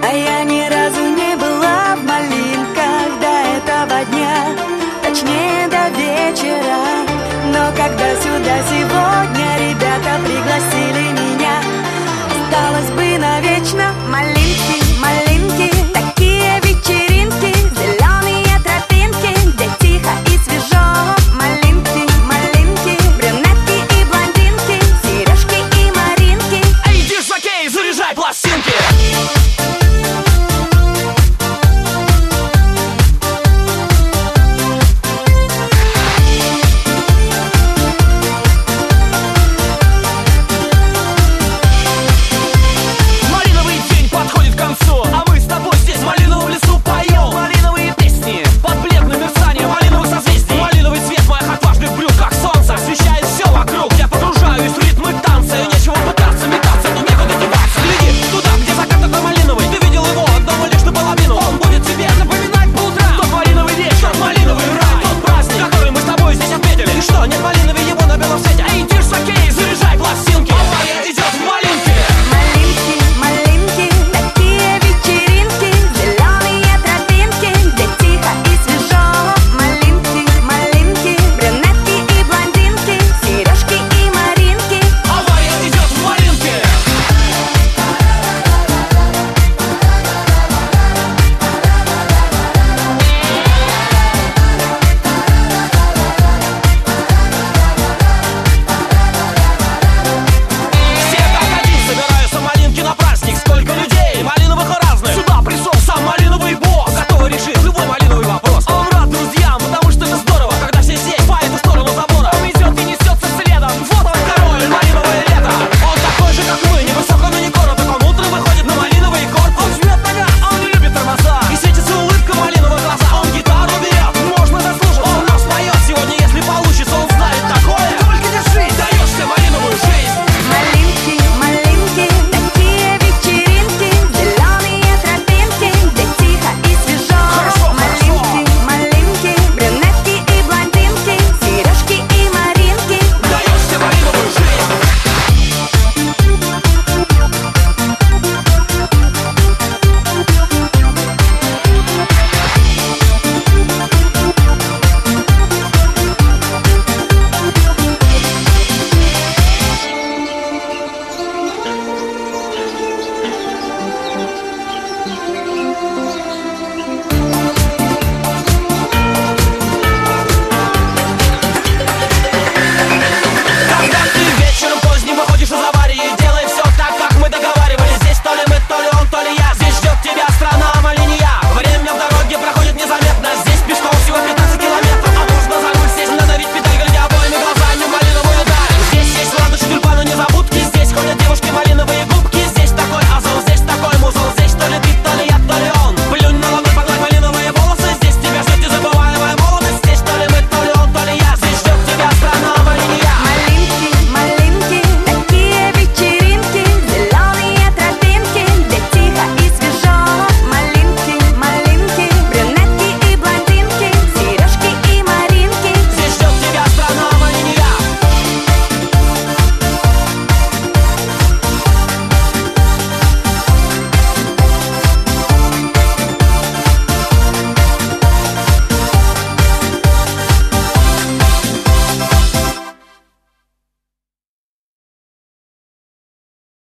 А я ни разу не была в Малинках до этого дня, точнее до вечера. Но когда сюда сегодня ребята пригласили меня, осталось бы навечно. Малинки, малинки, такие вечеринки, зеленые тропинки, где тихо и свежо. Малинки, малинки, брюнетки и блондинки, сережки и маринки. Эй, диск-жокей, заряжай пластинки!